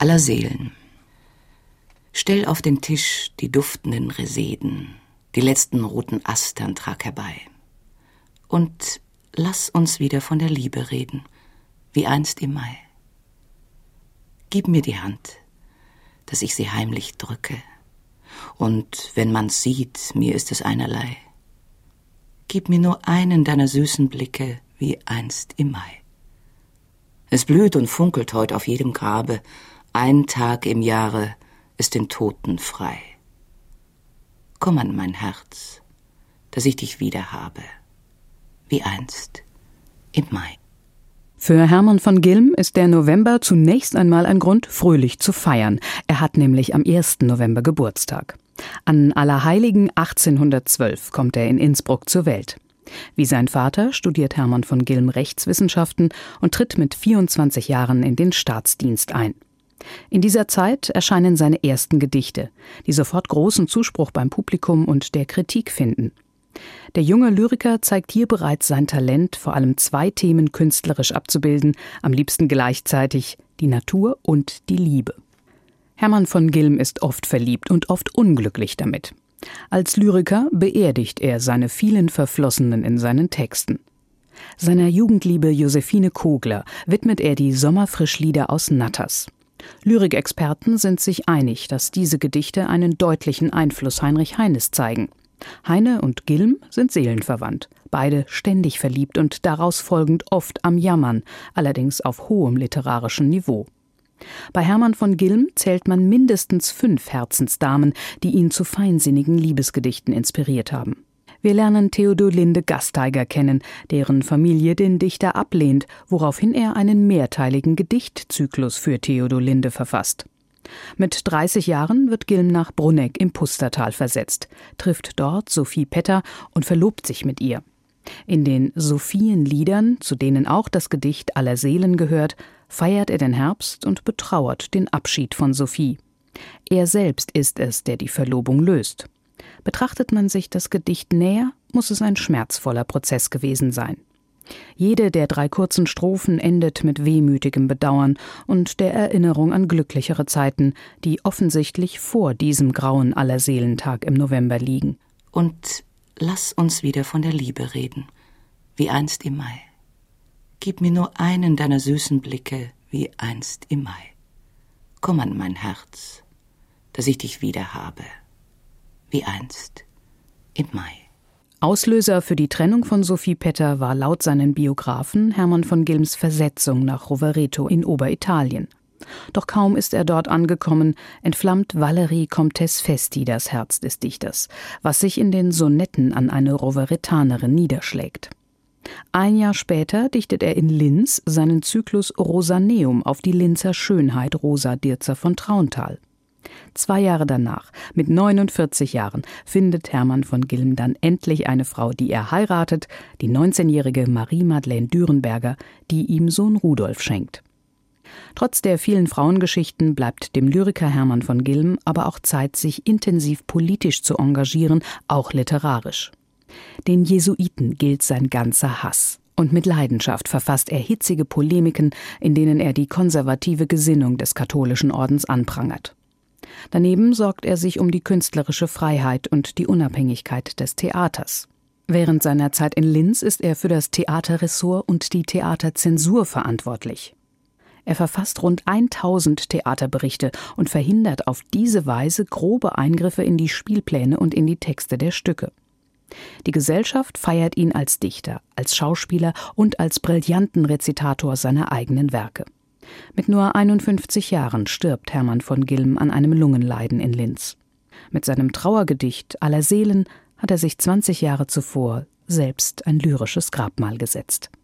aller Seelen. Stell auf den Tisch die duftenden Reseden, die letzten roten Astern trag herbei. Und lass uns wieder von der Liebe reden, wie einst im Mai. Gib mir die Hand, dass ich sie heimlich drücke, und wenn man's sieht, mir ist es einerlei. Gib mir nur einen deiner süßen Blicke, wie einst im Mai. Es blüht und funkelt heut auf jedem Grabe, ein Tag im Jahre ist den Toten frei. Komm an mein Herz, dass ich dich wieder habe, wie einst im Mai. Für Hermann von Gilm ist der November zunächst einmal ein Grund, fröhlich zu feiern. Er hat nämlich am 1. November Geburtstag. An Allerheiligen 1812 kommt er in Innsbruck zur Welt. Wie sein Vater studiert Hermann von Gilm Rechtswissenschaften und tritt mit 24 Jahren in den Staatsdienst ein. In dieser Zeit erscheinen seine ersten Gedichte, die sofort großen Zuspruch beim Publikum und der Kritik finden. Der junge Lyriker zeigt hier bereits sein Talent, vor allem 2 Themen künstlerisch abzubilden, am liebsten gleichzeitig die Natur und die Liebe. Hermann von Gilm ist oft verliebt und oft unglücklich damit. Als Lyriker beerdigt er seine vielen Verflossenen in seinen Texten. Seiner Jugendliebe Josephine Kogler widmet er die Sommerfrischlieder aus Natters. Lyrikexperten sind sich einig, dass diese Gedichte einen deutlichen Einfluss Heinrich Heines zeigen. Heine und Gilm sind seelenverwandt, beide ständig verliebt und daraus folgend oft am Jammern, allerdings auf hohem literarischen Niveau. Bei Hermann von Gilm zählt man mindestens 5 Herzensdamen, die ihn zu feinsinnigen Liebesgedichten inspiriert haben. Wir lernen Theodolinde Gasteiger kennen, deren Familie den Dichter ablehnt, woraufhin er einen mehrteiligen Gedichtzyklus für Theodolinde verfasst. Mit 30 Jahren wird Gilm nach Brunegg im Pustertal versetzt, trifft dort Sophie Petter und verlobt sich mit ihr. In den Sophienliedern, zu denen auch das Gedicht Aller Seelen gehört, feiert er den Herbst und betrauert den Abschied von Sophie. Er selbst ist es, der die Verlobung löst. Betrachtet man sich das Gedicht näher, muss es ein schmerzvoller Prozess gewesen sein. Jede der 3 kurzen Strophen endet mit wehmütigem Bedauern und der Erinnerung an glücklichere Zeiten, die offensichtlich vor diesem grauen Allerseelentag im November liegen. Und lass uns wieder von der Liebe reden, wie einst im Mai. Gib mir nur einen deiner süßen Blicke, wie einst im Mai. Komm an mein Herz, dass ich dich wieder habe, wie einst im Mai. Auslöser für die Trennung von Sophie Petter war laut seinen Biografen Hermann von Gilms Versetzung nach Rovereto in Oberitalien. Doch kaum ist er dort angekommen, entflammt Valerie Comtesse Festi das Herz des Dichters, was sich in den Sonetten an eine Roveretanerin niederschlägt. Ein Jahr später dichtet er in Linz seinen Zyklus Rosaneum auf die Linzer Schönheit Rosa Dirzer von Traunthal. 2 Jahre danach, mit 49 Jahren, findet Hermann von Gilm dann endlich eine Frau, die er heiratet, die 19-jährige Marie-Madeleine Dürrenberger, die ihm Sohn Rudolf schenkt. Trotz der vielen Frauengeschichten bleibt dem Lyriker Hermann von Gilm aber auch Zeit, sich intensiv politisch zu engagieren, auch literarisch. Den Jesuiten gilt sein ganzer Hass. Und mit Leidenschaft verfasst er hitzige Polemiken, in denen er die konservative Gesinnung des katholischen Ordens anprangert. Daneben sorgt er sich um die künstlerische Freiheit und die Unabhängigkeit des Theaters. Während seiner Zeit in Linz ist er für das Theaterressort und die Theaterzensur verantwortlich. Er verfasst rund 1000 Theaterberichte und verhindert auf diese Weise grobe Eingriffe in die Spielpläne und in die Texte der Stücke. Die Gesellschaft feiert ihn als Dichter, als Schauspieler und als brillanten Rezitator seiner eigenen Werke. Mit nur 51 Jahren stirbt Hermann von Gilm an einem Lungenleiden in Linz. Mit seinem Trauergedicht Aller Seelen hat er sich 20 Jahre zuvor selbst ein lyrisches Grabmal gesetzt.